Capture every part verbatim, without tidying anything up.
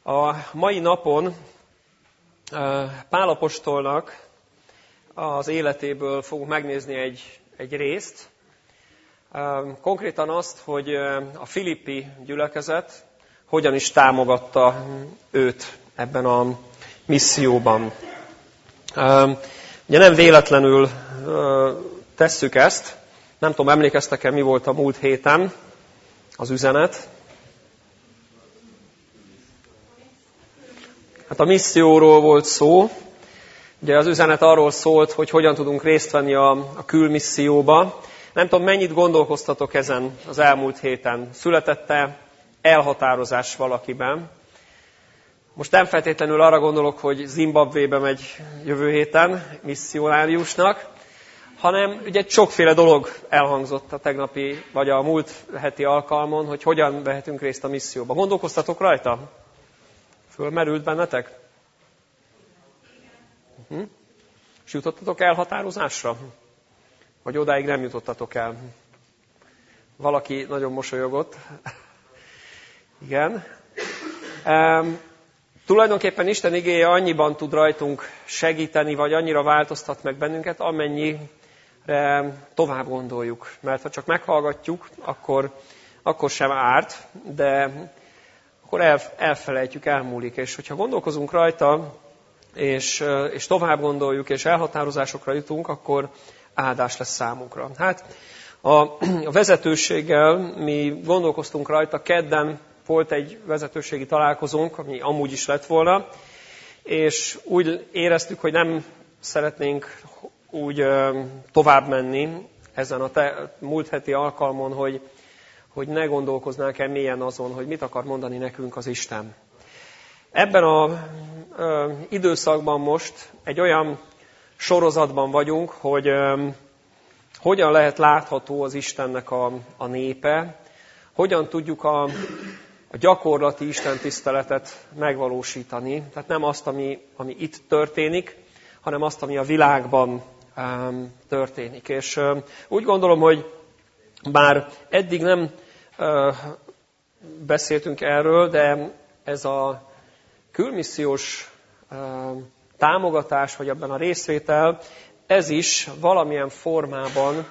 A mai napon Pál apostolnak az életéből fogunk megnézni egy, egy részt. Konkrétan azt, hogy a filippi gyülekezet hogyan is támogatta őt ebben a misszióban. Ugye nem véletlenül tesszük ezt. Nem tudom, emlékeztek-e, mi volt a múlt héten az üzenet? Hát a misszióról volt szó. Ugye az üzenet arról szólt, hogy hogyan tudunk részt venni a, a külmisszióba. Nem tudom, mennyit gondolkoztatok ezen az elmúlt héten. Született-e elhatározás valakiben? Most nem feltétlenül arra gondolok, hogy Zimbabvébe megy jövő héten misszionáriusnak, hanem ugye sokféle dolog elhangzott a tegnapi, vagy a múlt heti alkalmon, hogy hogyan vehetünk részt a misszióba. Gondolkoztatok rajta? Fölmerült bennetek? Uh-huh. És jutottatok elhatározásra? Vagy odáig nem jutottatok el? Valaki nagyon mosolyogott. Igen. Um, tulajdonképpen Isten igéje annyiban tud rajtunk segíteni, vagy annyira változtat meg bennünket, amennyire tovább gondoljuk. Mert ha csak meghallgatjuk, akkor, akkor sem árt, de akkor el, elfelejtjük, elmúlik. És hogyha gondolkozunk rajta, és, és tovább gondoljuk, és elhatározásokra jutunk, akkor áldás lesz számunkra. Hát a, a vezetőséggel mi gondolkoztunk rajta, kedden volt egy vezetőségi találkozónk, ami amúgy is lett volna, és úgy éreztük, hogy nem szeretnénk úgy tovább menni ezen a te, múlt heti alkalmon, hogy, hogy ne gondolkoznánk el mélyen azon, hogy mit akar mondani nekünk az Isten. Ebben az időszakban most egy olyan sorozatban vagyunk, hogy ö, hogyan lehet látható az Istennek a, a népe, hogyan tudjuk a, a gyakorlati istentiszteletet megvalósítani. Tehát nem azt, ami, ami itt történik, hanem azt, ami a világban ö, történik. És ö, úgy gondolom, hogy bár eddig nem ö, beszéltünk erről, de ez a külmissziós ö, támogatás, vagy ebben a részvétel, ez is valamilyen formában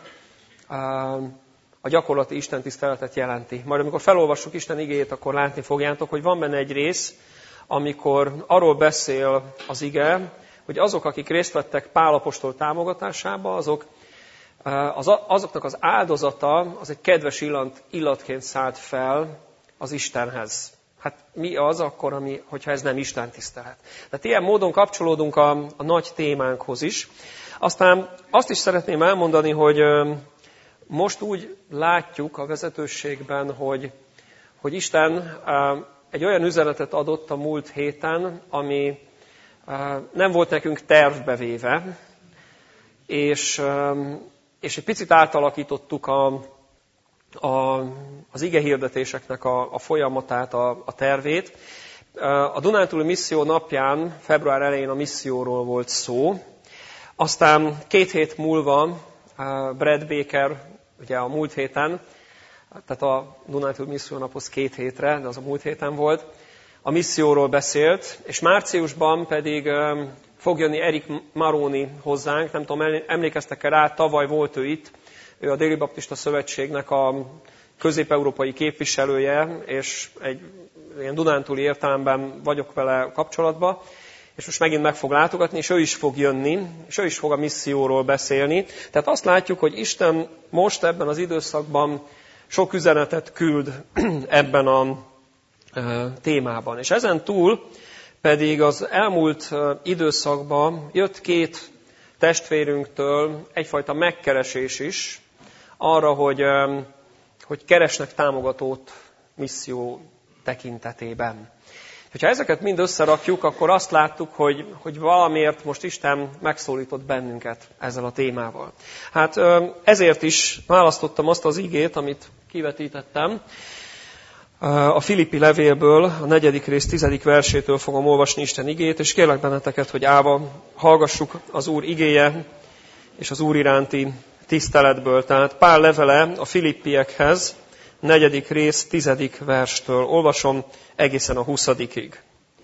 a gyakorlati istentiszteletet jelenti. Majd amikor felolvassuk Isten igéjét, akkor látni fogjátok, hogy van benne egy rész, amikor arról beszél az ige, hogy azok, akik részt vettek Pál apostol támogatásába, azok, az, azoknak az áldozata az egy kedves illat, illatként szállt fel az Istenhez. Hát mi az akkor, ami, hogyha ez nem istentisztelet? Tehát ilyen módon kapcsolódunk a, a nagy témánkhoz is. Aztán azt is szeretném elmondani, hogy most úgy látjuk a vezetőségben, hogy, hogy Isten egy olyan üzenetet adott a múlt héten, ami nem volt nekünk tervbe és, és egy picit átalakítottuk a A, az igehirdetéseknek a, a folyamatát, a, a tervét. A Dunántúli misszió napján, február elején a misszióról volt szó. Aztán két hét múlva Brad Baker, ugye a múlt héten, tehát a Dunántúli misszió naphoz két hétre, de az a múlt héten volt, a misszióról beszélt, és márciusban pedig fog jönni Erik Maróni hozzánk, nem tudom, emlékeztek-e rá, tavaly volt ő itt, ő a Déli Baptista Szövetségnek a közép-európai képviselője, és egy ilyen dunántúli értelemben vagyok vele kapcsolatban, és most megint meg fog látogatni, és ő is fog jönni, és ő is fog a misszióról beszélni. Tehát azt látjuk, hogy Isten most ebben az időszakban sok üzenetet küld ebben a témában. És ezen túl pedig az elmúlt időszakban jött két testvérünktől egyfajta megkeresés is, arra, hogy, hogy keresnek támogatót misszió tekintetében. Ha ezeket mind összerakjuk, akkor azt láttuk, hogy, hogy valamiért most Isten megszólított bennünket ezzel a témával. Hát ezért is választottam azt az igét, amit kivetítettem. A Filippi levélből, a negyedik rész tizedik versétől fogom olvasni Isten igét, és kérlek benneteket, hogy állva hallgassuk az Úr igéje és az Úr iránti tiszteletből. Tehát Pál levele a filippiekhez, negyedik rész, tizedik verstől. Olvasom egészen a huszadikig.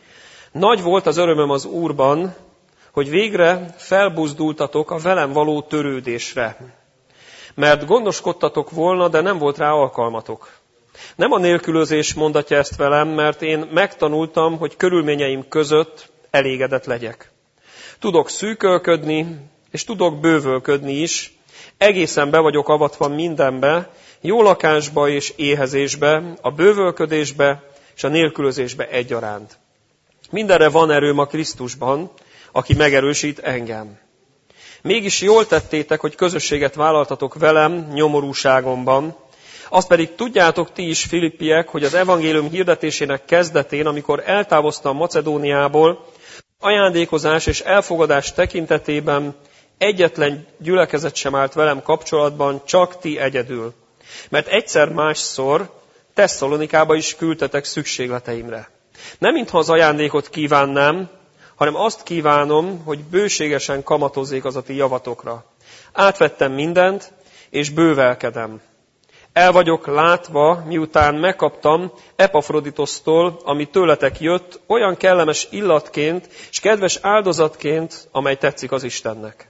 Nagy volt az örömöm az Úrban, hogy végre felbuzdultatok a velem való törődésre. Mert gondoskodtatok volna, de nem volt rá alkalmatok. Nem a nélkülözés mondatja ezt velem, mert én megtanultam, hogy körülményeim között elégedett legyek. Tudok szűkölködni, és tudok bővölködni is. Egészen be vagyok avatva mindenbe, jó lakásba és éhezésbe, a bővölködésbe és a nélkülözésbe egyaránt. Mindenre van erőm a Krisztusban, aki megerősít engem. Mégis jól tettétek, hogy közösséget vállaltatok velem nyomorúságomban. Azt pedig tudjátok ti is, filippiek, hogy az evangélium hirdetésének kezdetén, amikor eltávoztam Macedóniából, ajándékozás és elfogadás tekintetében egyetlen gyülekezet sem állt velem kapcsolatban, csak ti egyedül. Mert egyszer másszor Tesszalonikába is küldtetek szükségleteimre. Nem mintha az ajándékot kívánnám, hanem azt kívánom, hogy bőségesen kamatozzék az a ti javatokra. Átvettem mindent, és bővelkedem. El vagyok látva, miután megkaptam Epafroditosztól, ami tőletek jött, olyan kellemes illatként és kedves áldozatként, amely tetszik az Istennek.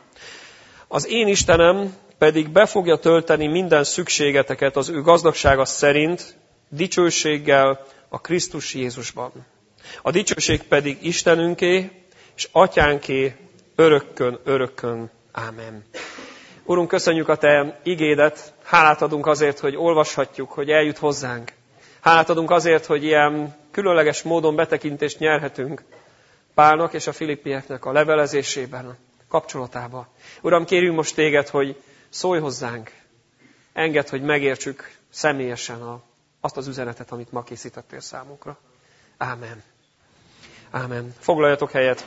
Az én Istenem pedig be fogja tölteni minden szükségeteket az ő gazdagsága szerint, dicsőséggel a Krisztus Jézusban. A dicsőség pedig Istenünké és Atyánké örökkön, örökkön. Ámen. Urunk, köszönjük a Te igédet, hálát adunk azért, hogy olvashatjuk, hogy eljut hozzánk. Hálát adunk azért, hogy ilyen különleges módon betekintést nyerhetünk Pálnak és a filippieknek a levelezésében, a kapcsolatába. Uram, kérjünk most Téged, hogy szólj hozzánk, engedd, hogy megértsük személyesen a, azt az üzenetet, amit ma készítettél számunkra. Ámen. Ámen. Foglaljatok helyet.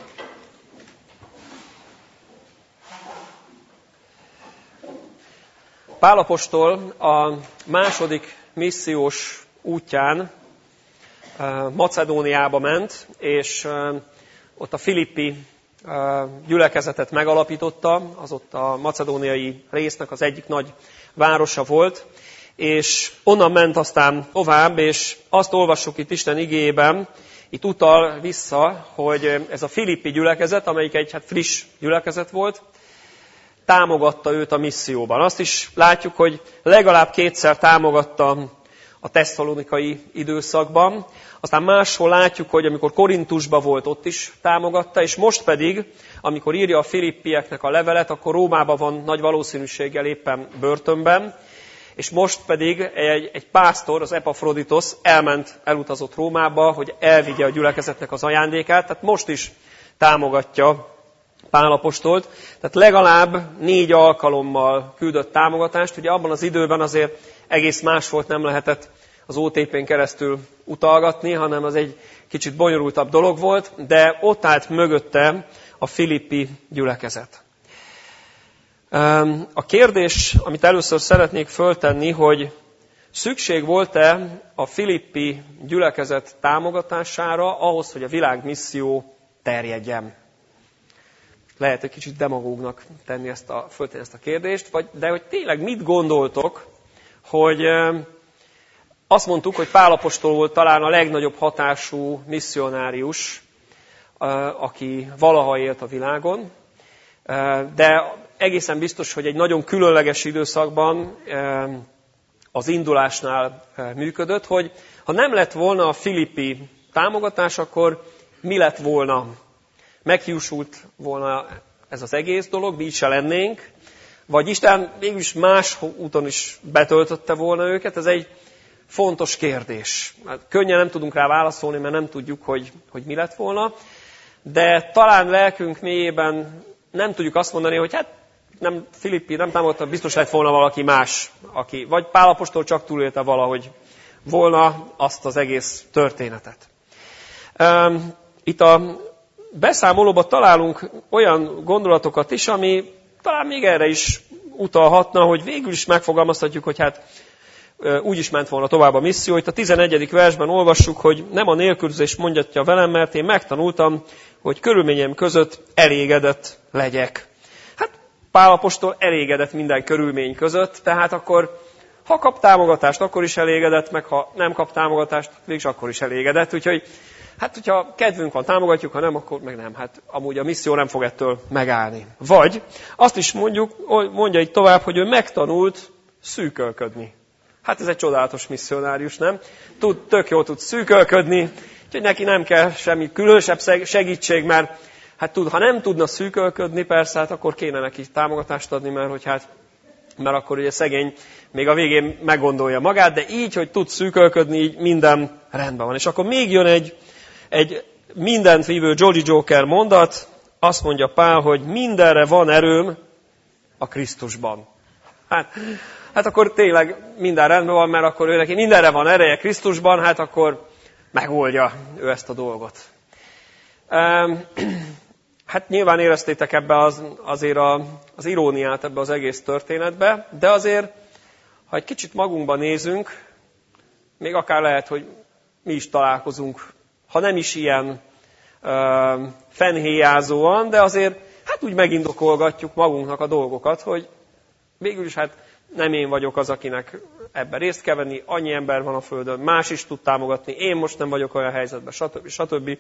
Pál apostol a második missziós útján Macedóniába ment, és ott a filippi gyülekezetet megalapította, az ott a macedóniai résznek az egyik nagy városa volt, és onnan ment aztán tovább, és azt olvassuk itt Isten igéjében, itt utal vissza, hogy ez a filippi gyülekezet, amelyik egy hát friss gyülekezet volt, támogatta őt a misszióban. Azt is látjuk, hogy legalább kétszer támogatta a tesszalonikai időszakban. Aztán máshol látjuk, hogy amikor Korintusban volt, ott is támogatta, és most pedig, amikor írja a filippieknek a levelet, akkor Rómában van nagy valószínűséggel éppen börtönben, és most pedig egy, egy pásztor, az Epafroditosz elment, elutazott Rómába, hogy elvigye a gyülekezetnek az ajándékát, tehát most is támogatja Pál apostolt, tehát legalább négy alkalommal küldött támogatást. Ugye abban az időben azért egész más volt, nem lehetett az o té pén keresztül utalgatni, hanem az egy kicsit bonyolultabb dolog volt, de ott állt mögötte a filippi gyülekezet. A kérdés, amit először szeretnék föltenni, hogy szükség volt-e a filippi gyülekezet támogatására ahhoz, hogy a világmisszió terjedjen? Lehet egy kicsit demagógnak tenni ezt a, föltenni ezt a kérdést, vagy, de hogy tényleg mit gondoltok, hogy azt mondtuk, hogy Pál apostol volt talán a legnagyobb hatású misszionárius, aki valaha élt a világon, de egészen biztos, hogy egy nagyon különleges időszakban az indulásnál működött, hogy ha nem lett volna a filippi támogatás, akkor mi lett volna? Meghiúsult volna ez az egész dolog, mi így se lennénk, vagy Isten mégis más úton is betöltötte volna őket, ez egy fontos kérdés. Könnyen nem tudunk rá válaszolni, mert nem tudjuk, hogy, hogy mi lett volna, de talán lelkünk mélyében nem tudjuk azt mondani, hogy hát nem Filippi, nem támogatta, biztos lett volna valaki más, aki, vagy Pál apostol csak túlélte valahogy volna azt az egész történetet. Itt a beszámolóban találunk olyan gondolatokat is, ami talán még erre is utalhatna, hogy végül is megfogalmazhatjuk, hogy hát úgy is ment volna tovább a misszió. Itt a tizenegyedik versben olvassuk, hogy nem a nélkülözés mondjatja velem, mert én megtanultam, hogy körülményem között elégedett legyek. Hát Pál apostol elégedett minden körülmény között, tehát akkor ha kap támogatást, akkor is elégedett, meg ha nem kap támogatást, mégis akkor is elégedett. Úgyhogy hát hogyha kedvünk van, támogatjuk, ha nem, akkor meg nem. Hát amúgy a misszió nem fog ettől megállni. Vagy azt is mondjuk, mondja itt tovább, hogy ő megtanult szűkölködni. Hát ez egy csodálatos misszionárius, nem? Tud, tök jól tud szűkölködni, úgyhogy neki nem kell semmi különösebb segítség, mert hát tud, ha nem tudna szűkölködni, persze, hát akkor kéne neki támogatást adni, mert hogy hát mert akkor ugye szegény még a végén meggondolja magát, de így, hogy tud szűkölködni, így minden rendben van. És akkor még jön egy, egy mindent vívő Jolly Joker mondat, azt mondja Pál, hogy mindenre van erőm a Krisztusban. Hát, hát akkor tényleg minden rendben van, mert akkor ő neki mindenre van ereje Krisztusban, hát akkor megoldja ő ezt a dolgot. Hát nyilván éreztétek ebbe az, azért a, az iróniát ebbe az egész történetbe, de azért, ha egy kicsit magunkba nézünk, még akár lehet, hogy mi is találkozunk, ha nem is ilyen ö, fennhéjázóan, de azért hát úgy megindokolgatjuk magunknak a dolgokat, hogy végül is hát nem én vagyok az, akinek ebben részt kell venni, annyi ember van a Földön, más is tud támogatni, én most nem vagyok olyan helyzetben, stb. stb.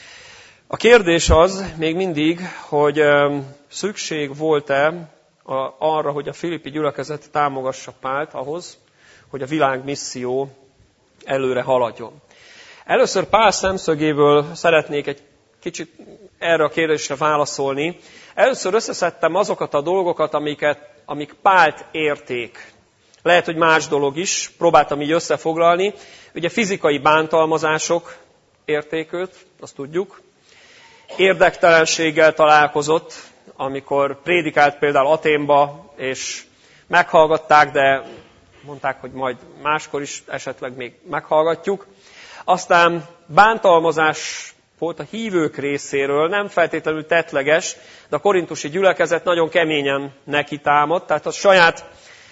A kérdés az még mindig, hogy szükség volt-e arra, hogy a filippi gyülekezet támogassa Pált ahhoz, hogy a világ misszió előre haladjon. Először Pál szemszögéből szeretnék egy kicsit erre a kérdésre válaszolni. Először összeszedtem azokat a dolgokat, amiket, amik Pált érték. Lehet, hogy más dolog is, próbáltam így összefoglalni. Ugye fizikai bántalmazások érték őt, azt tudjuk. Érdektelenséggel találkozott, amikor prédikált például Athénba, és meghallgatták, de mondták, hogy majd máskor is esetleg még meghallgatjuk. Aztán bántalmazás volt a hívők részéről, nem feltétlenül tettleges, de a korintusi gyülekezet nagyon keményen neki támadt, tehát a saját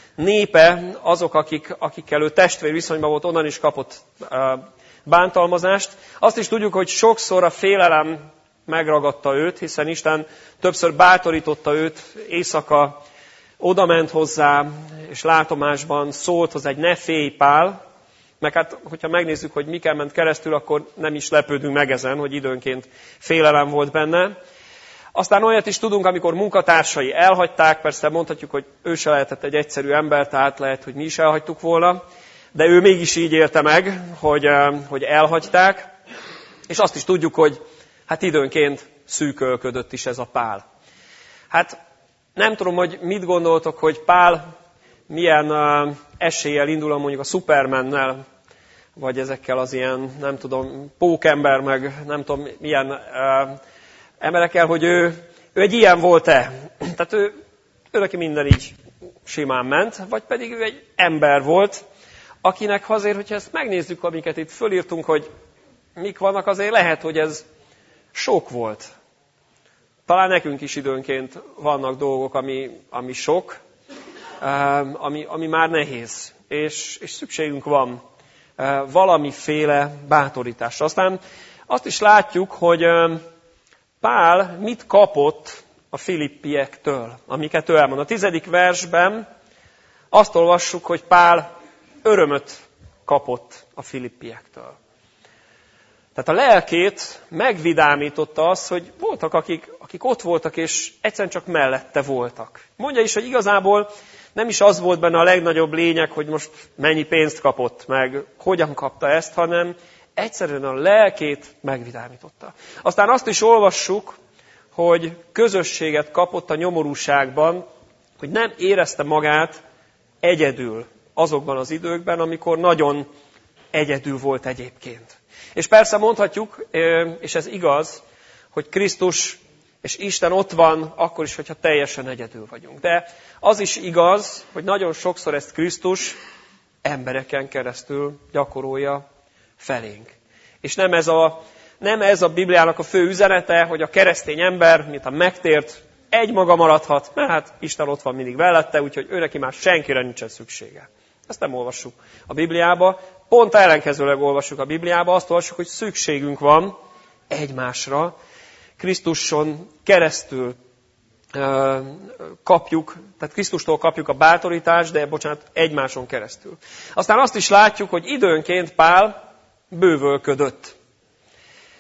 népe, azok, akik, akikkel ő testvér viszonyban volt, onnan is kapott bántalmazást. Azt is tudjuk, hogy sokszor a félelem megragadta őt, hiszen Isten többször bátorította őt, éjszaka odament hozzá, és látomásban szólt hozzá, egy ne félj, Pál. Meg hát, hogyha megnézzük, hogy miken ment keresztül, akkor nem is lepődünk meg ezen, hogy időnként félelem volt benne. Aztán olyat is tudunk, amikor munkatársai elhagyták, persze mondhatjuk, hogy ő se lehetett egy egyszerű ember, tehát lehet, hogy mi is elhagytuk volna, de ő mégis így élte meg, hogy, hogy elhagyták, és azt is tudjuk, hogy hát időnként szűkölködött is ez a Pál. Hát nem tudom, hogy mit gondoltok, hogy Pál milyen uh, eséllyel indul mondjuk a Supermannel, vagy ezekkel az ilyen, nem tudom, pókember, meg nem tudom milyen uh, emberekkel, hogy ő, ő egy ilyen volt-e. Tehát ő, ő neki minden így simán ment, vagy pedig ő egy ember volt, akinek azért, hogyha ezt megnézzük, amiket itt fölírtunk, hogy mik vannak, azért lehet, hogy ez sok volt. Talán nekünk is időnként vannak dolgok, ami, ami sok, ami, ami már nehéz, és, és szükségünk van valamiféle bátorításra. Aztán azt is látjuk, hogy Pál mit kapott a filippiektől, amiket ő elmond. A tizedik versben azt olvassuk, hogy Pál örömöt kapott a filippiektől. Tehát a lelkét megvidámította az, hogy voltak, akik, akik ott voltak, és egyszerűen csak mellette voltak. Mondja is, hogy igazából nem is az volt benne a legnagyobb lényeg, hogy most mennyi pénzt kapott, meg hogyan kapta ezt, hanem egyszerűen a lelkét megvidámította. Aztán azt is olvassuk, hogy közösséget kapott a nyomorúságban, hogy nem érezte magát egyedül azokban az időkben, amikor nagyon egyedül volt egyébként. És persze mondhatjuk, és ez igaz, hogy Krisztus és Isten ott van, akkor is, hogyha teljesen egyedül vagyunk. De az is igaz, hogy nagyon sokszor ezt Krisztus embereken keresztül gyakorolja felénk. És nem ez a, nem ez a Bibliának a fő üzenete, hogy a keresztény ember, mint a megtért, egymaga maradhat, mert hát Isten ott van mindig mellette, úgyhogy ő neki már senkire nincsen szüksége. Ezt nem olvassuk a Bibliába. Pont ellenkezőleg olvassuk a Bibliába, azt olvassuk, hogy szükségünk van egymásra. Krisztuson keresztül uh, kapjuk, tehát Krisztustól kapjuk a bátorítást, de bocsánat, egymáson keresztül. Aztán azt is látjuk, hogy időnként Pál bővölködött.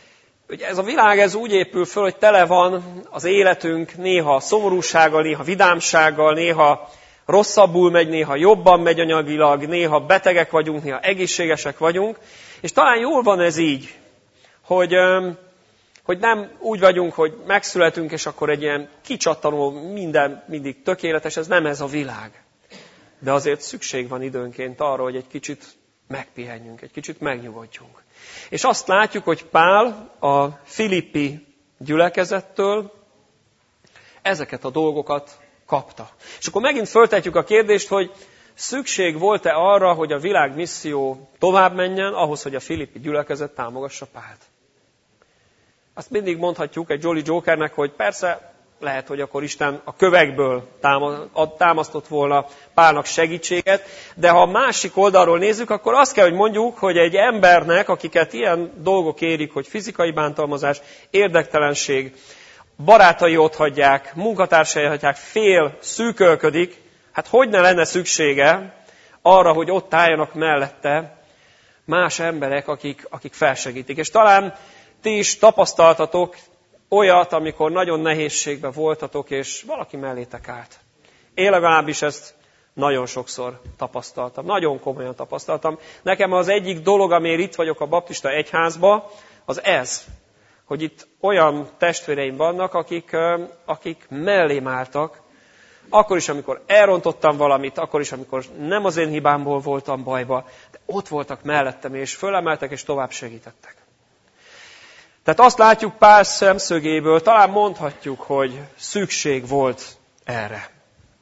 Ugye ez a világ ez úgy épül föl, hogy tele van az életünk néha szomorúsággal, néha vidámsággal, néha rosszabbul megy, néha jobban megy anyagilag, néha betegek vagyunk, néha egészségesek vagyunk. És talán jól van ez így, hogy, hogy nem úgy vagyunk, hogy megszületünk, és akkor egy ilyen kicsattanó, minden mindig tökéletes, ez nem ez a világ. De azért szükség van időnként arra, hogy egy kicsit megpihenjünk, egy kicsit megnyugodjunk. És azt látjuk, hogy Pál a filippi gyülekezettől ezeket a dolgokat kapta. És akkor megint föltetjük a kérdést, hogy szükség volt-e arra, hogy a világ misszió tovább menjen, ahhoz, hogy a filippi gyülekezet támogassa Pált. Azt mindig mondhatjuk egy Jolly Jokernek, hogy persze lehet, hogy akkor Isten a kövekből támasztott volna Pálnak segítséget, de ha a másik oldalról nézzük, akkor azt kell, hogy mondjuk, hogy egy embernek, akiket ilyen dolgok érik, hogy fizikai bántalmazás, érdektelenség, barátai otthagyják, munkatársai hagyják, fél, szűkölködik, hát hogy ne lenne szüksége arra, hogy ott álljanak mellette más emberek, akik, akik felsegítik. És talán ti is tapasztaltatok olyat, amikor nagyon nehézségben voltatok, és valaki mellétek állt. Én legalábbis ezt nagyon sokszor tapasztaltam, nagyon komolyan tapasztaltam. Nekem az egyik dolog, amiért itt vagyok a baptista egyházban, az ez, hogy itt olyan testvéreim vannak, akik, akik mellém álltak, akkor is, amikor elrontottam valamit, akkor is, amikor nem az én hibámból voltam bajba, de ott voltak mellettem, és fölemeltek, és tovább segítettek. Tehát azt látjuk Pál szemszögéből, talán mondhatjuk, hogy szükség volt erre.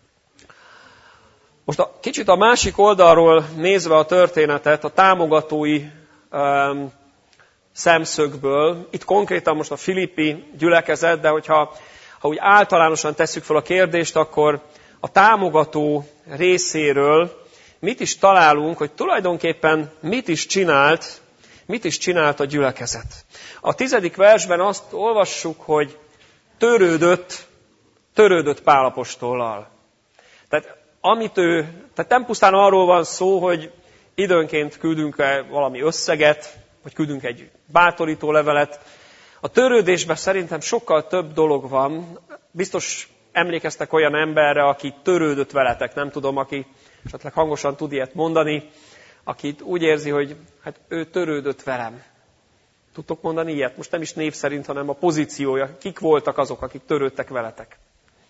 Most a, kicsit a másik oldalról nézve a történetet, a támogatói um, szemszögből, itt konkrétan most a filippi gyülekezet, de hogyha ha úgy általánosan tesszük fel a kérdést, akkor a támogató részéről mit is találunk, hogy tulajdonképpen mit is csinált, mit is csinált a gyülekezet. A tizedik versben azt olvassuk, hogy törődött, törődött Pál apostollal. Tehát, amit ő, tehát nem pusztán arról van szó, hogy időnként küldünk valami összeget, vagy küldünk egy bátorító levelet. A törődésben szerintem sokkal több dolog van. Biztos emlékeztek olyan emberre, aki törődött veletek, nem tudom, aki esetleg hangosan tud ilyet mondani, akit úgy érzi, hogy hát ő törődött velem. Tudtok mondani ilyet? Most nem is név szerint, hanem a pozíciója. Kik voltak azok, akik törődtek veletek?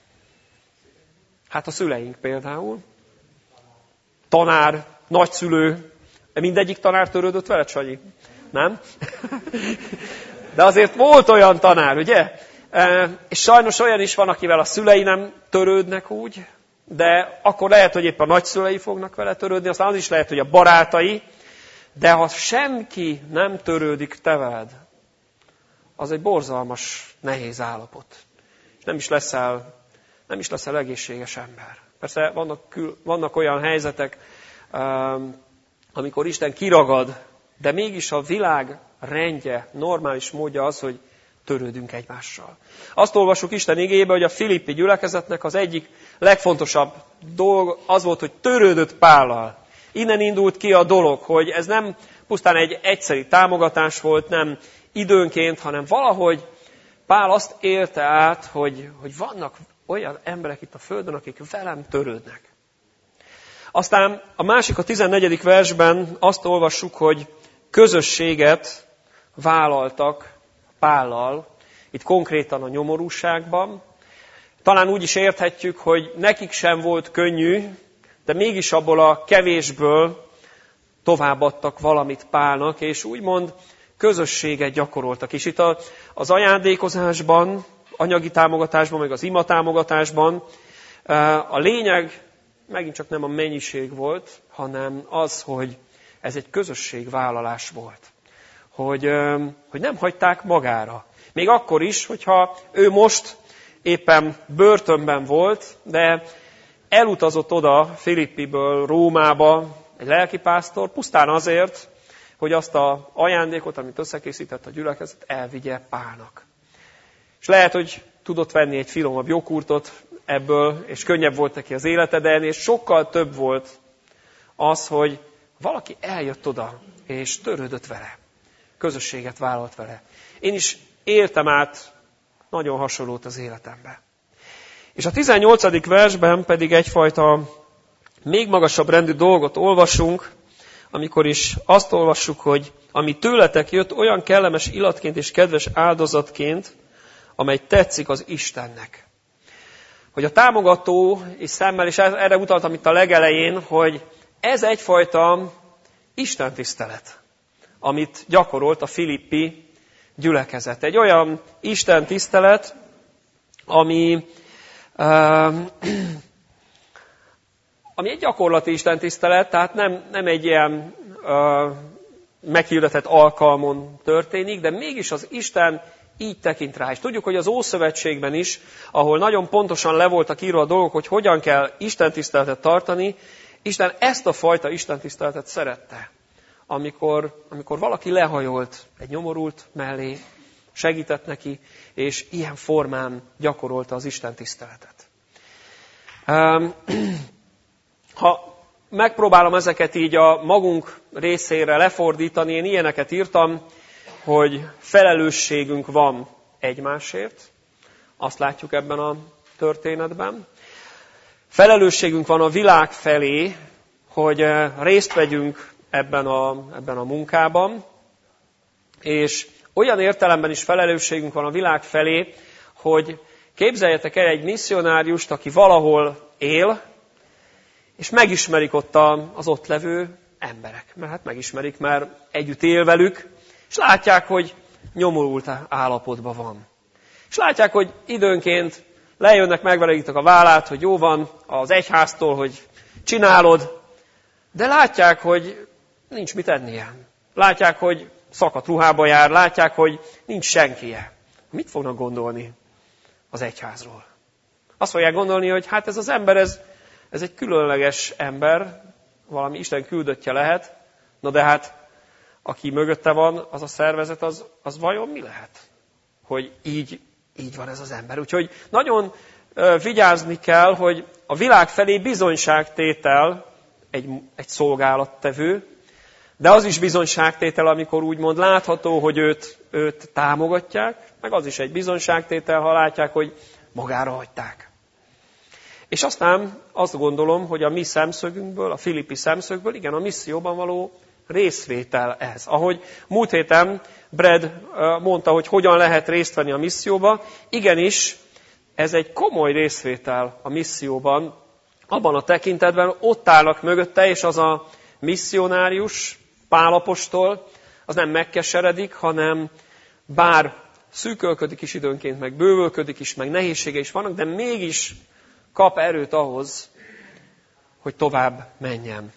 Hát a szüleink például. Tanár, nagyszülő. Mindegyik tanár törődött veled, Sanyi? Nem? De azért volt olyan tanár, ugye? És sajnos olyan is van, akivel a szülei nem törődnek úgy, de akkor lehet, hogy épp a nagyszülei fognak vele törődni, aztán az is lehet, hogy a barátai, de ha senki nem törődik te veled, az egy borzalmas, nehéz állapot. És nem is leszel, nem is leszel egészséges ember. Persze vannak, vannak olyan helyzetek, amikor Isten kiragad, de mégis a világ rendje, normális módja az, hogy törődünk egymással. Azt olvassuk Isten igébe, hogy a filippi gyülekezetnek az egyik legfontosabb dolog az volt, hogy törődött Pállal. Innen indult ki a dolog, hogy ez nem pusztán egy egyszeri támogatás volt, nem időnként, hanem valahogy Pál azt élte át, hogy, hogy vannak olyan emberek itt a földön, akik velem törődnek. Aztán a másik, a tizennegyedik versben azt olvassuk, hogy közösséget vállaltak Pállal, itt konkrétan a nyomorúságban. Talán úgy is érthetjük, hogy nekik sem volt könnyű, de mégis abból a kevésből továbbadtak valamit Pálnak, és úgymond közösséget gyakoroltak. És itt az ajándékozásban, anyagi támogatásban, meg az ima támogatásban a lényeg megint csak nem a mennyiség volt, hanem az, hogy ez egy közösségvállalás volt. Hogy, hogy nem hagyták magára. Még akkor is, hogyha ő most éppen börtönben volt, de elutazott oda Filippiből Rómába egy lelkipásztor, pusztán azért, hogy azt az ajándékot, amit összekészített a gyülekezet, elvigye Pálnak. És lehet, hogy tudott venni egy finomabb joghurtot ebből, és könnyebb volt neki az élete, de ennél sokkal több volt az, hogy valaki eljött oda, és törődött vele. közösséget vállalt vele. Én is éltem át nagyon hasonlót az életemben. És a tizennyolcadik versben pedig egyfajta még magasabb rendű dolgot olvasunk, amikor is azt olvassuk, hogy ami tőletek jött, olyan kellemes illatként és kedves áldozatként, amely tetszik az Istennek. Hogy a támogató és szemmel, és erre utaltam itt a legelején, hogy ez egyfajta istentisztelet, amit gyakorolt a filippi gyülekezet. Egy olyan istentisztelet, ami, uh, ami egy gyakorlati istentisztelet, tehát nem, nem egy ilyen uh, meghirdetett alkalmon történik, de mégis az Isten így tekint rá. És tudjuk, hogy az Ószövetségben is, ahol nagyon pontosan le voltak írva a dolgok, hogy hogyan kell istentiszteletet tartani, Isten ezt a fajta istentiszteletet szerette. Amikor, amikor valaki lehajolt egy nyomorult mellé, segített neki, és ilyen formán gyakorolta az istentiszteletet. Ha megpróbálom ezeket így a magunk részére lefordítani, én ilyeneket írtam, hogy felelősségünk van egymásért, azt látjuk ebben a történetben. Felelősségünk van a világ felé, hogy részt vegyünk ebben a, ebben a munkában, és olyan értelemben is felelősségünk van a világ felé, hogy képzeljetek el egy misszionáriust, aki valahol él, és megismerik ott az ott levő emberek. Mert hát megismerik, mert együtt él velük, és látják, hogy nyomorult állapotban van. És látják, hogy időnként lejönnek, megveregítik a vállát, hogy jó van az egyháztól, hogy csinálod, de látják, hogy nincs mit ennie. Látják, hogy szakadt ruhába jár, látják, hogy nincs senkije. Mit fognak gondolni az egyházról? Azt fogják gondolni, hogy hát ez az ember, ez, ez egy különleges ember, valami Isten küldöttje lehet, na de hát aki mögötte van, az a szervezet, az, az vajon mi lehet? Hogy így, így van ez az ember. Úgyhogy nagyon vigyázni kell, hogy a világ felé bizonyságtétel egy, egy szolgálattevő, de az is bizonyságtétel, amikor úgymond látható, hogy őt, őt támogatják, meg az is egy bizonyságtétel, ha látják, hogy magára hagyták. És aztán azt gondolom, hogy a mi szemszögünkből, a filippi szemszögből, igen, a misszióban való részvétel ez. Ahogy múlt héten Brad mondta, hogy hogyan lehet részt venni a misszióba, igenis, ez egy komoly részvétel a misszióban, abban a tekintetben ott állnak mögötte, és az a misszionárius, Pál apostol, az nem megkeseredik, hanem bár szűkölködik is időnként, meg bővölködik is, meg nehézsége is vannak, de mégis kap erőt ahhoz, hogy tovább menjen.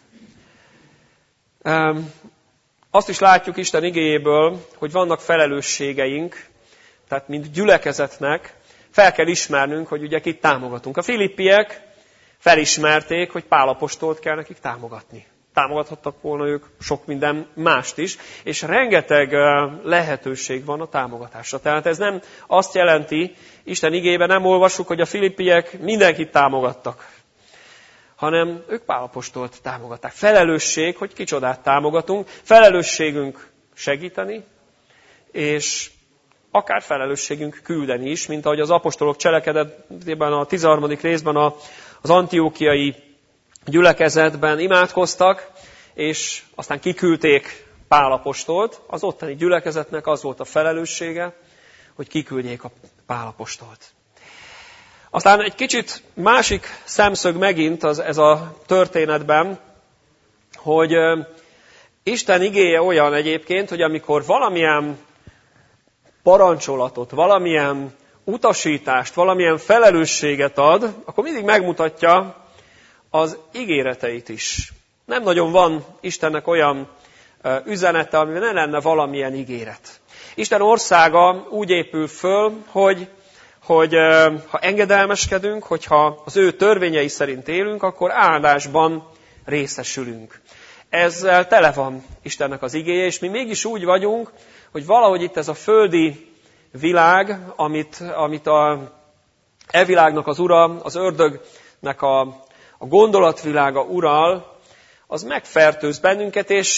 Azt is látjuk Isten igéjéből, hogy vannak felelősségeink, tehát mint gyülekezetnek fel kell ismernünk, hogy ugye kit támogatunk. A filippiek felismerték, hogy Pál apostolt kell nekik támogatni. Támogathattak volna ők sok minden mást is, és rengeteg lehetőség van a támogatásra. Tehát ez nem azt jelenti, Isten igéjében nem olvassuk, hogy a filippiek mindenkit támogattak, hanem ők Pál apostolt támogatták. Felelősség, hogy kicsodát támogatunk, felelősségünk segíteni, és akár felelősségünk küldeni is, mint ahogy az apostolok cselekedetében a tizenharmadik részben az antiókiai gyülekezetben imádkoztak, és aztán kiküldték Pál apostolt. Az ottani gyülekezetnek az volt a felelőssége, hogy kiküldjék a Pál apostolt. Aztán egy kicsit másik szemszög megint az, ez a történetben, hogy Isten igéje olyan egyébként, hogy amikor valamilyen parancsolatot, valamilyen utasítást, valamilyen felelősséget ad, akkor mindig megmutatja az ígéreteit is. Nem nagyon van Istennek olyan üzenete, amiben ne lenne valamilyen ígéret. Isten országa úgy épül föl, hogy, hogy ha engedelmeskedünk, hogyha az ő törvényei szerint élünk, akkor áldásban részesülünk. Ezzel tele van Istennek az igéje, és mi mégis úgy vagyunk, hogy valahogy itt ez a földi világ, amit, amit a e világnak az ura, az ördögnek a, a gondolatvilága ural, az megfertőz bennünket, és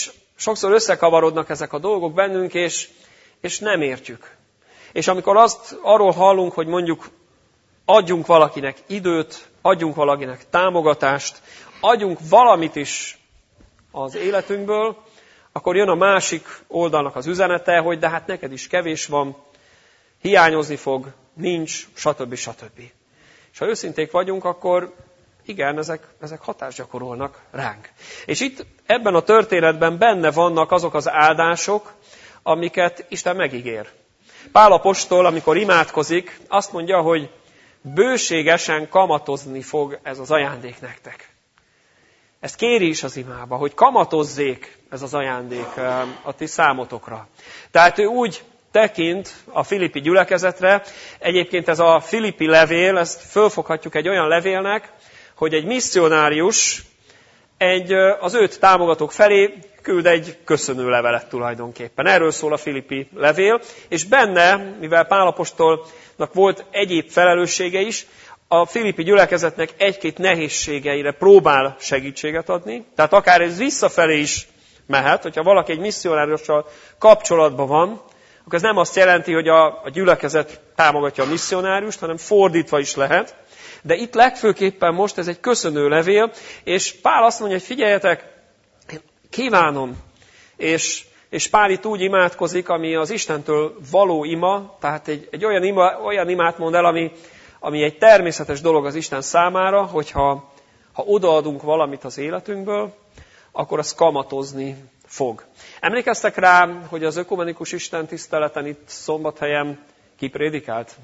Sokszor összekavarodnak ezek a dolgok bennünk, és, és nem értjük. És amikor azt arról hallunk, hogy mondjuk adjunk valakinek időt, adjunk valakinek támogatást, adjunk valamit is az életünkből, akkor jön a másik oldalnak az üzenete, hogy de hát neked is kevés van, hiányozni fog, nincs, stb. stb. És ha őszinték vagyunk, akkor igen, ezek, ezek hatást gyakorolnak ránk. És itt ebben a történetben benne vannak azok az áldások, amiket Isten megígér. Pál apostol, amikor imádkozik, azt mondja, hogy bőségesen kamatozni fog ez az ajándék nektek. Ezt kéri is az imába, hogy kamatozzék ez az ajándék a ti számotokra. Tehát ő úgy tekint a filippi gyülekezetre, egyébként ez a filippi levél, ezt fölfoghatjuk egy olyan levélnek, hogy egy misszionárius egy, az őt támogatók felé küld egy köszönő levelet tulajdonképpen. Erről szól a filippi levél, és benne, mivel Pál apostolnak volt egyéb felelőssége is, a filippi gyülekezetnek egy-két nehézségeire próbál segítséget adni. Tehát akár ez visszafelé is mehet, hogyha valaki egy misszionáriussal kapcsolatban van, akkor ez nem azt jelenti, hogy a, a gyülekezet támogatja a misszionáriust, hanem fordítva is lehet. De itt legfőképpen most ez egy köszönő levél, és Pál azt mondja, hogy figyeljetek, kívánom, és, és Pál itt úgy imádkozik, ami az Istentől való ima, tehát egy, egy olyan, ima, olyan imát mond el, ami, ami egy természetes dolog az Isten számára, hogyha ha odaadunk valamit az életünkből, akkor az kamatozni fog. Emlékeztek rá, hogy az ökumenikus Isten tiszteleten itt Szombathelyen ki prédikált?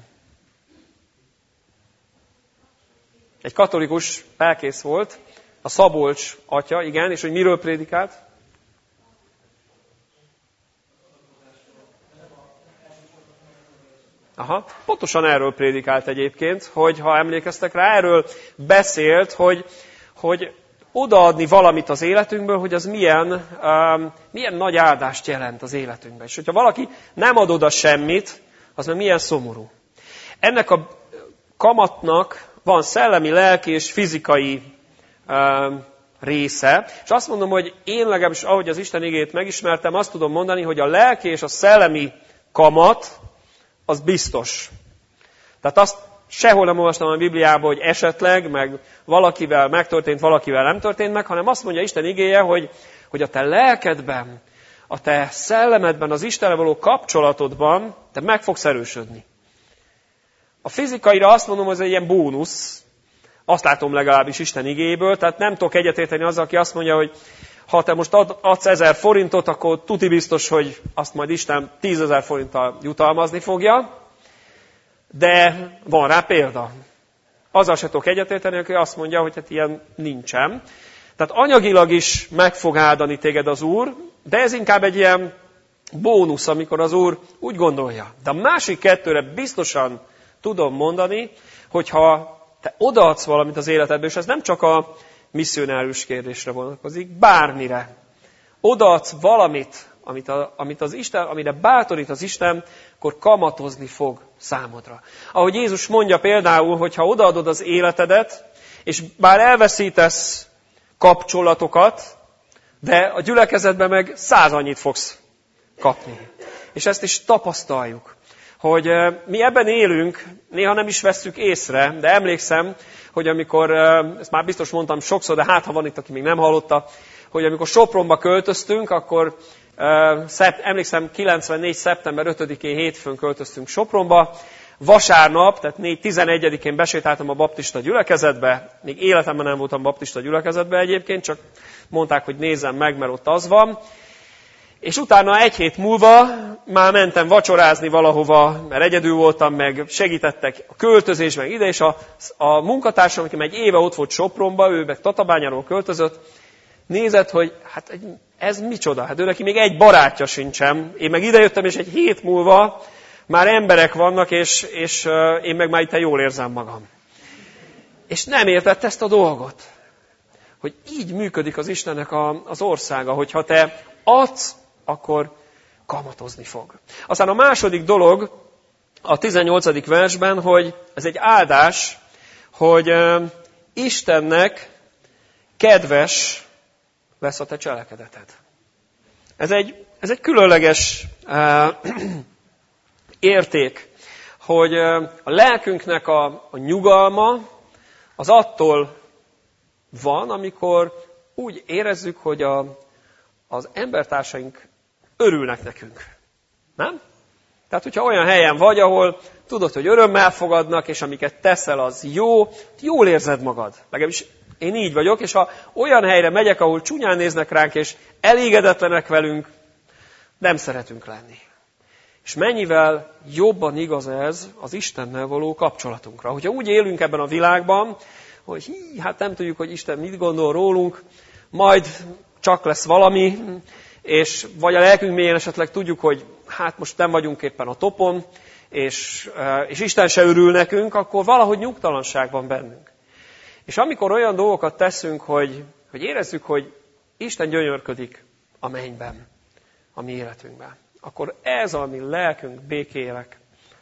Egy katolikus lelkész volt, a Szabolcs atya, igen, és hogy miről prédikált? Aha, pontosan erről prédikált egyébként, hogy ha emlékeztek rá, erről beszélt, hogy, hogy odaadni valamit az életünkből, hogy az milyen, um, milyen nagy áldást jelent az életünkben. És hogyha valaki nem ad oda semmit, az meg milyen szomorú. Ennek a kamatnak van szellemi, lelki és fizikai um, része. És azt mondom, hogy én legalábbis, ahogy az Isten igét megismertem, azt tudom mondani, hogy a lelki és a szellemi kamat, az biztos. Tehát azt sehol nem olvastam a Bibliában, hogy esetleg, meg valakivel megtörtént, valakivel nem történt meg, hanem azt mondja Isten igéje, hogy, hogy a te lelkedben, a te szellemedben, az Istenre való kapcsolatodban te meg fogsz erősödni. A fizikaira azt mondom, hogy ez egy ilyen bónusz. Azt látom legalábbis Isten igéből, tehát nem tudok egyetérteni azzal, aki azt mondja, hogy ha te most ad, adsz ezer forintot, akkor tuti biztos, hogy azt majd Isten tízezer forinttal jutalmazni fogja. De van rá példa. Azzal se tudok egyetérteni, aki azt mondja, hogy hát ilyen nincsen. Tehát anyagilag is meg fog áldani téged az Úr, de ez inkább egy ilyen bónusz, amikor az Úr úgy gondolja. De a másik kettőre biztosan tudom mondani, hogyha te odaadsz valamit az életedbe, és ez nem csak a misszionárius kérdésre vonatkozik, bármire. Odaadsz valamit, amit, a, amit az Isten, amire bátorít az Isten, akkor kamatozni fog számodra. Ahogy Jézus mondja például, hogy ha odaadod az életedet, és bár elveszítesz kapcsolatokat, de a gyülekezetben meg száz annyit fogsz kapni. És ezt is tapasztaljuk, hogy mi ebben élünk, néha nem is vesszük észre, de emlékszem, hogy amikor, ezt már biztos mondtam sokszor, de hát ha van itt, aki még nem hallotta, hogy amikor Sopronba költöztünk, akkor emlékszem, kilencvennégy szeptember ötödikén hétfőn költöztünk Sopronba, vasárnap, tehát négy tizenegyedikén besétáltam a baptista gyülekezetbe, még életemben nem voltam baptista gyülekezetbe egyébként, csak mondták, hogy nézzem meg, mert ott az van. És utána egy hét múlva már mentem vacsorázni valahova, mert egyedül voltam, meg segítettek a költözés, meg ide, és a, a munkatársam, aki egy éve ott volt Sopronba, ő meg Tatabányáról költözött, nézett, hogy hát ez micsoda, hát ő neki még egy barátja sincsen. Én meg idejöttem, és egy hét múlva már emberek vannak, és, és én meg már itt jól érzem magam. És nem értett ezt a dolgot, hogy így működik az Istennek a, az országa, hogyha te adsz, akkor kamatozni fog. Aztán a második dolog a tizennyolcadik versben, hogy ez egy áldás, hogy Istennek kedves lesz a te cselekedeted. Ez egy, ez egy különleges uh, érték, hogy uh, a lelkünknek a, a nyugalma az attól van, amikor úgy érezzük, hogy a, az embertársaink örülnek nekünk. Nem? Tehát, hogyha olyan helyen vagy, ahol tudod, hogy örömmel fogadnak, és amiket teszel, az jó, jól érzed magad. Legalábbis én így vagyok, és ha olyan helyre megyek, ahol csúnyán néznek ránk, és elégedetlenek velünk, nem szeretünk lenni. És mennyivel jobban igaz ez az Istennel való kapcsolatunkra. Hogyha úgy élünk ebben a világban, hogy hí, hát nem tudjuk, hogy Isten mit gondol rólunk, majd csak lesz valami, és vagy a lelkünk mélyén esetleg tudjuk, hogy hát most nem vagyunk éppen a topon, és, és Isten se örül nekünk, akkor valahogy nyugtalanság van bennünk. És amikor olyan dolgokat teszünk, hogy, hogy érezzük, hogy Isten gyönyörködik a mennyben, a mi életünkben, akkor ez a mi lelkünk békének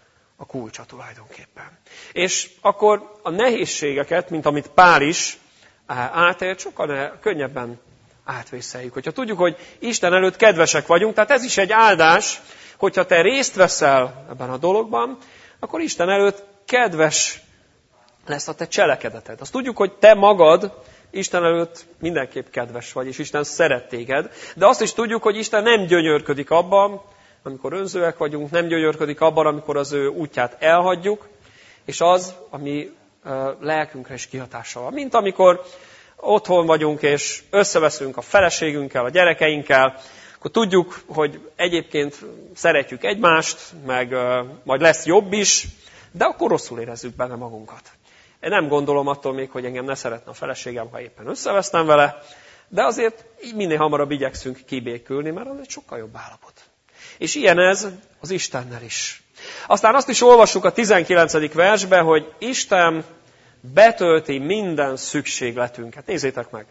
a kulcsa tulajdonképpen. És akkor a nehézségeket, mint amit Pál is átélt, sokkal könnyebben átvészeljük. Hogyha tudjuk, hogy Isten előtt kedvesek vagyunk, tehát ez is egy áldás, hogyha te részt veszel ebben a dologban, akkor Isten előtt kedves lesz a te cselekedeted. Azt tudjuk, hogy te magad Isten előtt mindenképp kedves vagy, és Isten szeret téged, de azt is tudjuk, hogy Isten nem gyönyörködik abban, amikor önzőek vagyunk, nem gyönyörködik abban, amikor az ő útját elhagyjuk, és az, ami lelkünkre is kihatással van. Mint amikor otthon vagyunk, és összeveszünk a feleségünkkel, a gyerekeinkkel, akkor tudjuk, hogy egyébként szeretjük egymást, meg majd lesz jobb is, de akkor rosszul érezzük benne magunkat. Én nem gondolom attól még, hogy engem ne szeretne a feleségem, ha éppen összevesztem vele, de azért így minél hamarabb igyekszünk kibékülni, mert az egy sokkal jobb állapot. És ilyen ez az Istennel is. Aztán azt is olvassuk a tizenkilencedik versben, hogy Isten betölti minden szükségletünket. Nézzétek meg!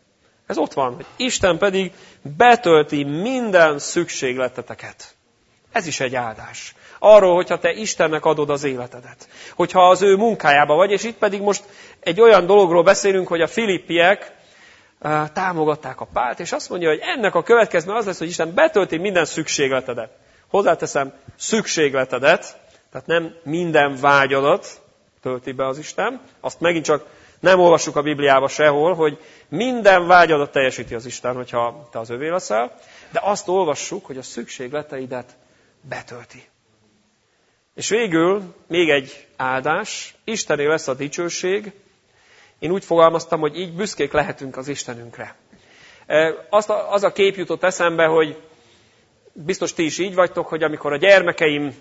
Ez ott van, hogy Isten pedig betölti minden szükségleteteket. Ez is egy áldás. Arról, hogyha te Istennek adod az életedet. Hogyha az ő munkájába vagy, és itt pedig most egy olyan dologról beszélünk, hogy a filippiek uh, támogatták a Pált, és azt mondja, hogy ennek a következmény az lesz, hogy Isten betölti minden szükségletedet. Hozzáteszem, szükségletedet, tehát nem minden vágyadat tölti be az Isten. Azt megint csak nem olvassuk a Bibliába sehol, hogy minden vágyadat teljesíti az Isten, hogyha te az övé leszel, de azt olvassuk, hogy a szükségleteidet betölti. És végül még egy áldás, Istené lesz a dicsőség. Én úgy fogalmaztam, hogy így büszkék lehetünk az Istenünkre. Az a, az a kép jutott eszembe, hogy biztos ti is így vagytok, hogy amikor a gyermekeim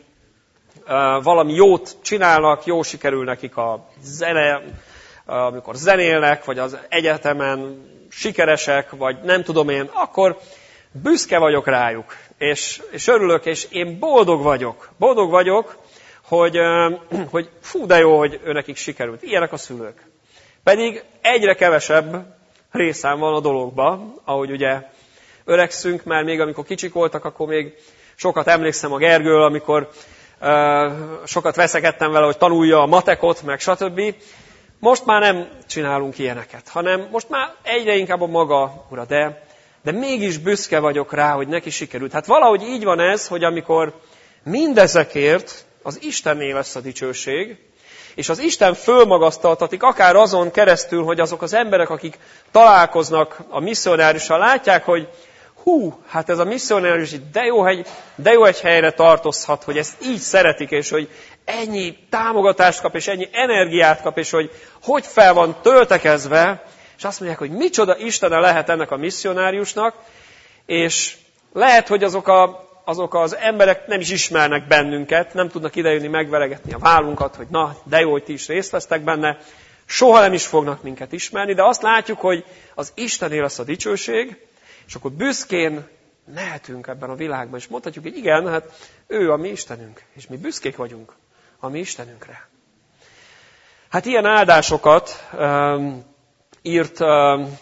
valami jót csinálnak, jól sikerül nekik a zene, amikor zenélnek, vagy az egyetemen sikeresek, vagy nem tudom én, akkor büszke vagyok rájuk, és, és örülök, és én boldog vagyok. Boldog vagyok, hogy, hogy fú, de jó, hogy őnekik sikerült. Ilyenek a szülők. Pedig egyre kevesebb részem van a dologba, ahogy ugye öregszünk, mert még amikor kicsik voltak, akkor még sokat emlékszem a Gergőről, amikor uh, sokat veszekedtem vele, hogy tanulja a matekot, meg stb. Most már nem csinálunk ilyeneket, hanem most már egyre inkább a maga ura, de, de mégis büszke vagyok rá, hogy neki sikerült. Hát valahogy így van ez, hogy amikor mindezekért az Istenné lesz a dicsőség, és az Isten fölmagasztaltatik, akár azon keresztül, hogy azok az emberek, akik találkoznak a misszionáriussal, látják, hogy hú, hát ez a misszionárius de jó, egy, de jó egy helyre tartozhat, hogy ezt így szeretik, és hogy ennyi támogatást kap, és ennyi energiát kap, és hogy hogy fel van töltekezve, és azt mondják, hogy micsoda Istene lehet ennek a misszionáriusnak, és lehet, hogy azok, a, azok az emberek nem is ismernek bennünket, nem tudnak idejönni megveregetni a vállunkat, hogy na, de jó, hogy ti is részt vesztek benne, soha nem is fognak minket ismerni, de azt látjuk, hogy az Istené lesz a dicsőség, és akkor büszkén lehetünk ebben a világban, és mondhatjuk, hogy igen, hát ő a mi Istenünk, és mi büszkék vagyunk a mi Istenünkre. Hát ilyen áldásokat um, írt um,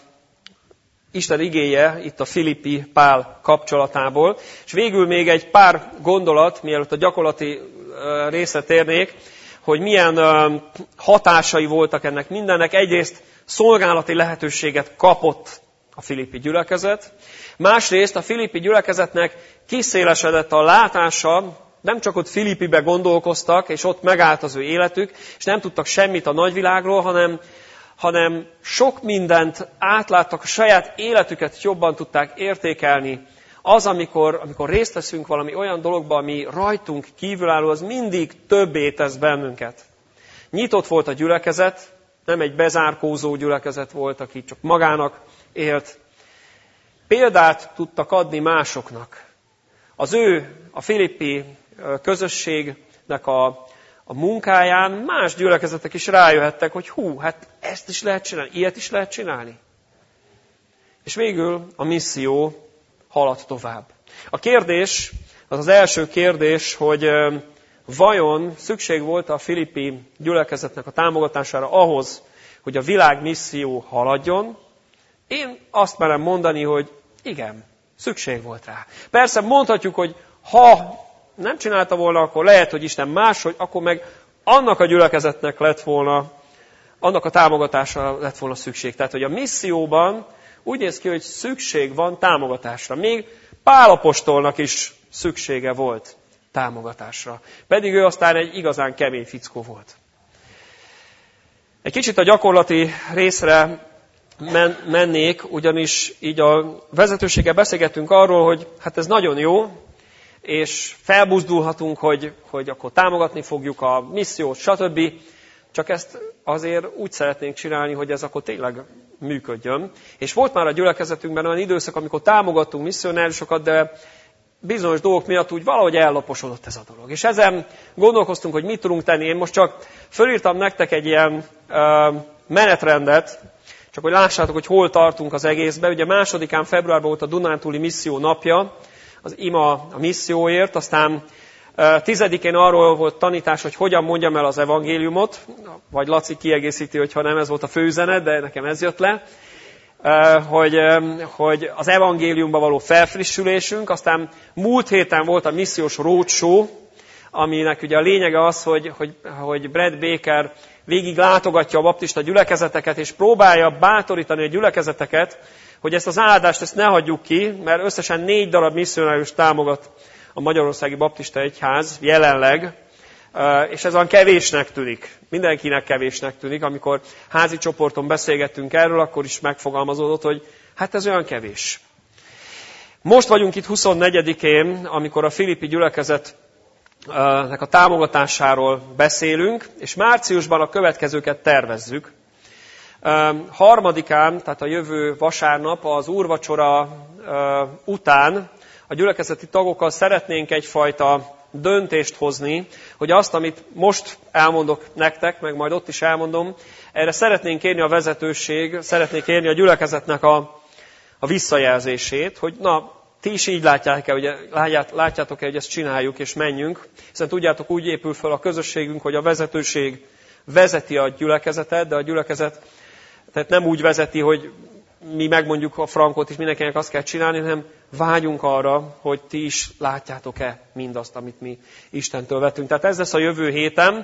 Isten igéje itt a Filippi Pál kapcsolatából, és végül még egy pár gondolat, mielőtt a gyakorlati uh, részre térnék, hogy milyen uh, hatásai voltak ennek mindennek. Egyrészt szolgálati lehetőséget kapott a filippi gyülekezet. Másrészt a filippi gyülekezetnek kiszélesedett a látása, nem csak ott Filippibe gondolkoztak, és ott megállt az ő életük, és nem tudtak semmit a nagyvilágról, hanem, hanem sok mindent átláttak, a saját életüket jobban tudták értékelni. Az, amikor, amikor részt veszünk valami olyan dologba, ami rajtunk kívülálló, az mindig többé tesz bennünket. Nyitott volt a gyülekezet, nem egy bezárkózó gyülekezet volt, aki csak magának élt. Példát tudtak adni másoknak. Az ő, a filippi közösségnek a, a munkáján más gyülekezetek is rájöhettek, hogy hú, hát ezt is lehet csinálni, ilyet is lehet csinálni. És végül a misszió haladt tovább. A kérdés, az az első kérdés, hogy vajon szükség volt a filippi gyülekezetnek a támogatására ahhoz, hogy a világ misszió haladjon? Én azt merem mondani, hogy igen, szükség volt rá. Persze mondhatjuk, hogy ha nem csinálta volna, akkor lehet, hogy Isten máshogy, akkor meg annak a gyülekezetnek lett volna, annak a támogatásra lett volna szükség. Tehát, hogy a misszióban úgy néz ki, hogy szükség van támogatásra. Még Pál apostolnak is szüksége volt támogatásra. Pedig ő aztán egy igazán kemény fickó volt. Egy kicsit a gyakorlati részre men- mennék, ugyanis így a vezetőséggel beszélgettünk arról, hogy hát ez nagyon jó, és felbuzdulhatunk, hogy, hogy akkor támogatni fogjuk a missziót, stb. Csak ezt azért úgy szeretnénk csinálni, hogy ez akkor tényleg működjön. És volt már a gyülekezetünkben olyan időszak, amikor támogattunk misszionáriusokat, de bizonyos dolgok miatt úgy valahogy ellaposodott ez a dolog. És ezen gondolkoztunk, hogy mit tudunk tenni. Én most csak fölírtam nektek egy ilyen uh, menetrendet, csak hogy lássátok, hogy hol tartunk az egészben. Ugye másodikán februárban volt a Dunántúli misszió napja, az ima a misszióért, aztán tizedikén arról volt tanítás, hogy hogyan mondjam el az evangéliumot, vagy Laci kiegészíti, hogyha nem ez volt a főüzenet, de nekem ez jött le, hogy, hogy az evangéliumban való felfrissülésünk, aztán múlt héten volt a missziós roadshow, aminek ugye a lényege az, hogy, hogy, hogy Brad Baker végig látogatja a baptista gyülekezeteket, és próbálja bátorítani a gyülekezeteket, hogy ezt az áldást ezt ne hagyjuk ki, mert összesen négy darab misszionárius támogat a Magyarországi Baptista Egyház jelenleg, és ez olyan kevésnek tűnik. Mindenkinek kevésnek tűnik. Amikor házi csoporton beszélgettünk erről, akkor is megfogalmazódott, hogy hát ez olyan kevés. Most vagyunk itt huszonnegyedikén, amikor a filippi gyülekezetnek a támogatásáról beszélünk, és márciusban a következőket tervezzük. Harmadikán, tehát a jövő vasárnap, az úrvacsora után a gyülekezeti tagokkal szeretnénk egyfajta döntést hozni, hogy azt, amit most elmondok nektek, meg majd ott is elmondom, erre szeretnénk kérni a vezetőség, szeretnénk kérni a gyülekezetnek a, a visszajelzését, hogy na, ti is így látjátok-e, hogy, látját, látjátok-e, hogy ezt csináljuk és menjünk, hiszen tudjátok, úgy épül fel a közösségünk, hogy a vezetőség vezeti a gyülekezetet, de a gyülekezet tehát nem úgy vezeti, hogy mi megmondjuk a frankot, és mindenkinek azt kell csinálni, hanem vágyunk arra, hogy ti is látjátok-e mindazt, amit mi Istentől vettünk. Tehát ez lesz a jövő héten.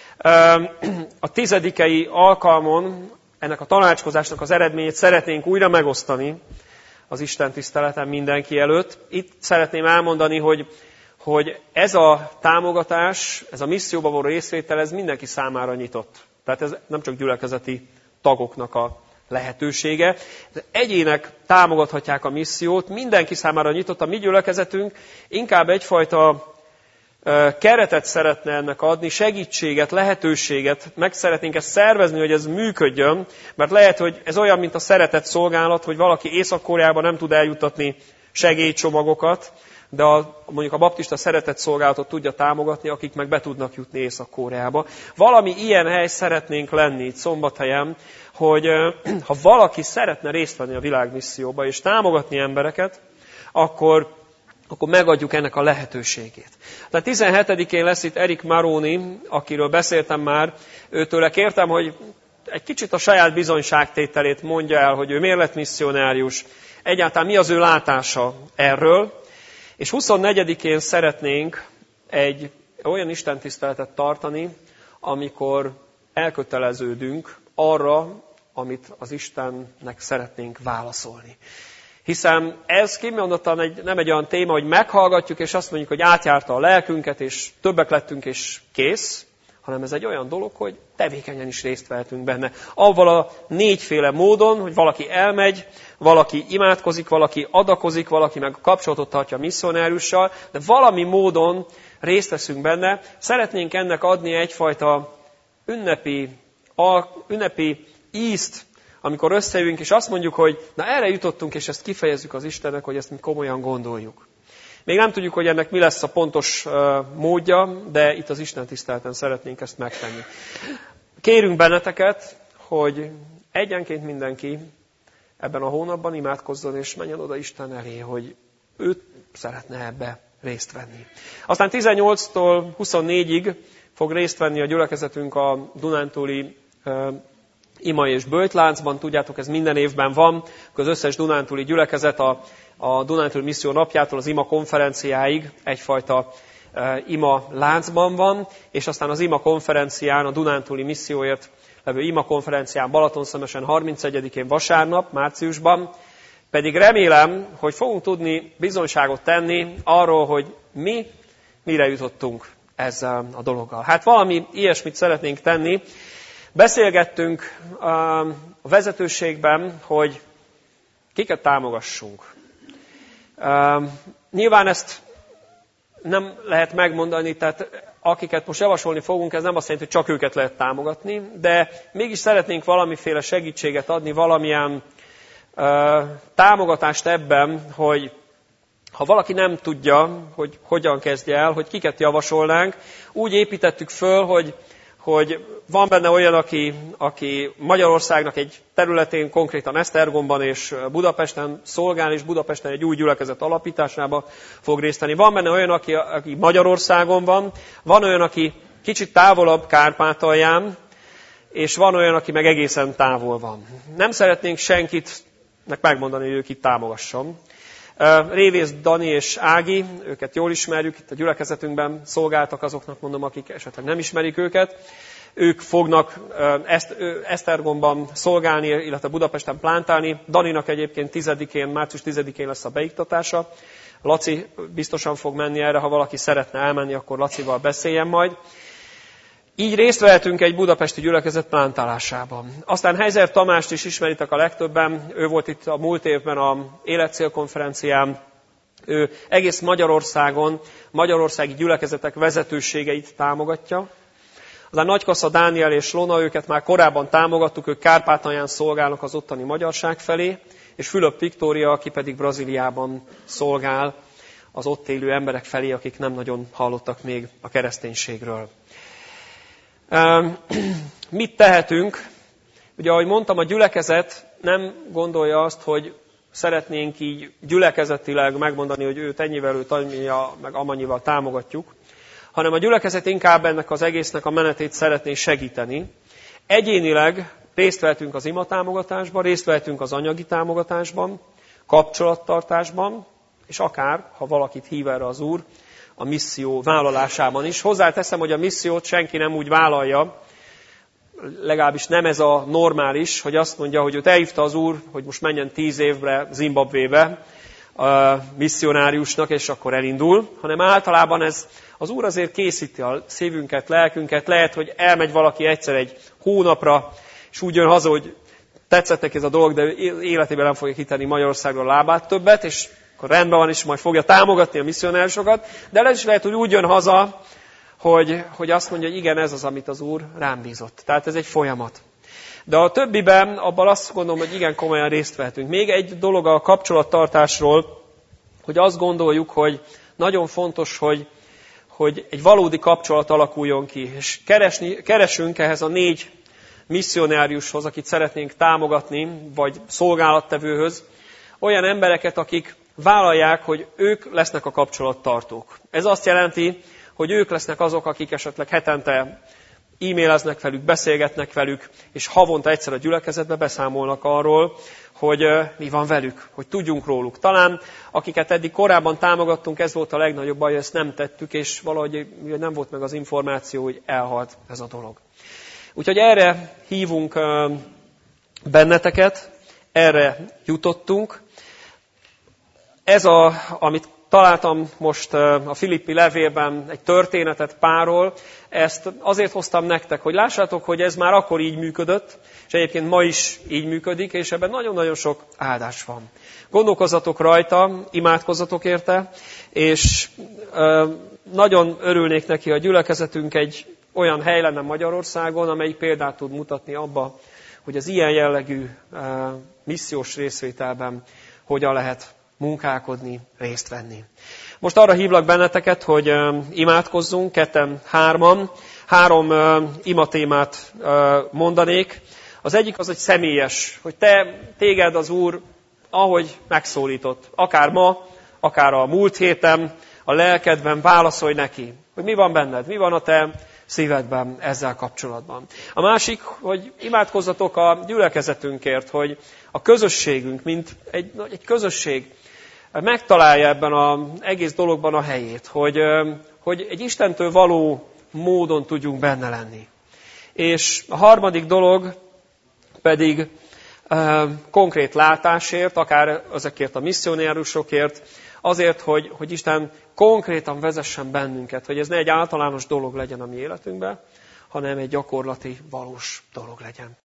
A tizedikei alkalmon ennek a tanácskozásnak az eredményét szeretnénk újra megosztani az Isten tiszteleten mindenki előtt. Itt szeretném elmondani, hogy, hogy ez a támogatás, ez a misszióba való részvétel, ez mindenki számára nyitott. Tehát ez nem csak gyülekezeti tagoknak a lehetősége. Egyének támogathatják a missziót, mindenki számára nyitott. A mi gyülekezetünk inkább egyfajta keretet szeretne ennek adni, segítséget, lehetőséget, meg szeretnénk ezt szervezni, hogy ez működjön, mert lehet, hogy ez olyan, mint a szeretett szolgálat, hogy valaki Észak-Koreába nem tud eljuttatni segélycsomagokat, de a, mondjuk a baptista szeretett szolgálatot tudja támogatni, akik meg be tudnak jutni Észak-Koreába. Valami ilyen hely szeretnénk lenni itt Szombathelyen, hogy ha valaki szeretne részt venni a világmisszióba és támogatni embereket, akkor, akkor megadjuk ennek a lehetőségét. Tehát tizenhetedikén lesz itt Erik Maróni, akiről beszéltem már, őtőle kértem, hogy egy kicsit a saját bizonyságtételét mondja el, hogy ő miért lett misszionárius, egyáltalán mi az ő látása erről, és huszonnegyedikén szeretnénk egy olyan istentiszteletet tartani, amikor elköteleződünk arra, amit az Istennek szeretnénk válaszolni. Hiszen ez kimondottan egy, nem egy olyan téma, hogy meghallgatjuk, és azt mondjuk, hogy átjárta a lelkünket, és többek lettünk, és kész, hanem ez egy olyan dolog, hogy tevékenyen is részt vehetünk benne. Avval a négyféle módon, hogy valaki elmegy, valaki imádkozik, valaki adakozik, valaki meg kapcsolatot tartja a misszionáriussal, de valami módon részt veszünk benne. Szeretnénk ennek adni egyfajta ünnepi, a, ünnepi ízt, amikor összejövünk, és azt mondjuk, hogy na erre jutottunk, és ezt kifejezzük az Istennek, hogy ezt mi komolyan gondoljuk. Még nem tudjuk, hogy ennek mi lesz a pontos módja, de itt az Isten tiszteleten szeretnénk ezt megtenni. Kérünk benneteket, hogy egyenként mindenki ebben a hónapban imádkozzon, és menjen oda Isten elé, hogy ő szeretne ebbe részt venni. Aztán tizennyolctól huszonnégyig fog részt venni a gyülekezetünk a dunántúli ima és böjtláncban. Tudjátok, ez minden évben van. Az összes dunántúli gyülekezet a, a Dunántúli Misszió napjától az ima konferenciáig egyfajta e, ima láncban van, és aztán az ima konferencián, a Dunántúli Misszióért levő ima konferencián Balatonszemesen harmincegyedikén vasárnap, márciusban, pedig remélem, hogy fogunk tudni bizonyságot tenni arról, hogy mi mire jutottunk ezzel a dologgal. Hát valami ilyesmit szeretnénk tenni. Beszélgettünk a vezetőségben, hogy kiket támogassunk. Nyilván ezt nem lehet megmondani, tehát akiket most javasolni fogunk, ez nem azt jelenti, hogy csak őket lehet támogatni, de mégis szeretnénk valamiféle segítséget adni, valamilyen támogatást ebben, hogy ha valaki nem tudja, hogy hogyan kezdje el, hogy kiket javasolnánk, úgy építettük föl, hogy hogy van benne olyan, aki, aki Magyarországnak egy területén, konkrétan Esztergomban és Budapesten szolgál, és Budapesten egy új gyülekezet alapításába fog részt venni. Van benne olyan, aki, aki Magyarországon van, van olyan, aki kicsit távolabb Kárpátalján, és van olyan, aki meg egészen távol van. Nem szeretnénk senkit megmondani, hogy ők itt támogassam. Révész Dani és Ági, őket jól ismerjük, itt a gyülekezetünkben szolgáltak, azoknak mondom, akik esetleg nem ismerik őket. Ők fognak Esztergomban szolgálni, illetve Budapesten plántálni. Daninak egyébként tizedikén, március tizedikén lesz a beiktatása. Laci biztosan fog menni erre, ha valaki szeretne elmenni, akkor Lacival beszéljen majd. Így részt vehetünk egy budapesti gyülekezet plántálásában. Aztán Heizer Tamást is ismeritek a legtöbben, ő volt itt a múlt évben a Életcél konferencián. Ő egész Magyarországon, magyarországi gyülekezetek vezetőségeit támogatja. Aztán Nagykassa Dániel és Lona, őket már korábban támogattuk, ők Kárpátalján szolgálnak az ottani magyarság felé, és Fülöp Viktória, aki pedig Brazíliában szolgál az ott élő emberek felé, akik nem nagyon hallottak még a kereszténységről. Mit tehetünk? Ugye, ahogy mondtam, a gyülekezet nem gondolja azt, hogy szeretnénk így gyülekezetileg megmondani, hogy őt ennyivel, őt annyira, meg amannyival támogatjuk, hanem a gyülekezet inkább ennek az egésznek a menetét szeretné segíteni. Egyénileg részt vehetünk az imatámogatásban, részt vehetünk az anyagi támogatásban, kapcsolattartásban, és akár, ha valakit hív erre az Úr, a misszió vállalásában is. Hozzáteszem, hogy a missziót senki nem úgy vállalja, legalábbis nem ez a normális, hogy azt mondja, hogy őt elhívta az Úr, hogy most menjen tíz évre Zimbabvébe a misszionáriusnak, és akkor elindul, hanem általában ez az Úr azért készíti a szívünket, lelkünket. Lehet, hogy elmegy valaki egyszer egy hónapra, és úgy jön haza, hogy tetszett neki ez a dolog, de életében nem fogja kitenni Magyarországról lábát többet, és akkor rendben van, és majd fogja támogatni a misszionáriusokat, de ez is lehet, hogy úgy jön haza, hogy, hogy azt mondja, hogy igen, ez az, amit az Úr rám bízott. Tehát ez egy folyamat. De a többiben, abban azt gondolom, hogy igen, komolyan részt vehetünk. Még egy dolog a kapcsolattartásról, hogy azt gondoljuk, hogy nagyon fontos, hogy, hogy egy valódi kapcsolat alakuljon ki. És keresni, keresünk ehhez a négy misszionáriushoz, akit szeretnénk támogatni, vagy szolgálattevőhöz, olyan embereket, akik vállalják, hogy ők lesznek a kapcsolattartók. Ez azt jelenti, hogy ők lesznek azok, akik esetleg hetente e-maileznek velük, beszélgetnek velük, és havonta egyszer a gyülekezetbe beszámolnak arról, hogy mi van velük, hogy tudjunk róluk. Talán akiket eddig korábban támogattunk, ez volt a legnagyobb baj, ezt nem tettük, és valahogy nem volt meg az információ, hogy elhalt ez a dolog. Úgyhogy erre hívunk benneteket, erre jutottunk. Ez, a, amit találtam most a Filippi levélben, egy történetet Pálról, ezt azért hoztam nektek, hogy lássátok, hogy ez már akkor így működött, és egyébként ma is így működik, és ebben nagyon-nagyon sok áldás van. Gondolkozzatok rajta, imádkozzatok érte, és nagyon örülnék neki, ha a gyülekezetünk egy olyan hely lenne Magyarországon, amely példát tud mutatni abba, hogy az ilyen jellegű missziós részvételben hogyan lehet munkálkodni, részt venni. Most arra hívlak benneteket, hogy imádkozzunk, ketten, hárman. Három imatémát mondanék. Az egyik az egy személyes, hogy te, téged az Úr, ahogy megszólított, akár ma, akár a múlt héten, a lelkedben, válaszolj neki, hogy mi van benned, mi van a te szívedben ezzel kapcsolatban. A másik, hogy imádkozzatok a gyülekezetünkért, hogy a közösségünk, mint egy, egy közösség megtalálja ebben az egész dologban a helyét, hogy, hogy egy Istentől való módon tudjunk benne lenni. És a harmadik dolog pedig e, konkrét látásért, akár ezekért a misszionárusokért, azért, hogy, hogy Isten konkrétan vezessen bennünket, hogy ez ne egy általános dolog legyen a mi életünkben, hanem egy gyakorlati, valós dolog legyen.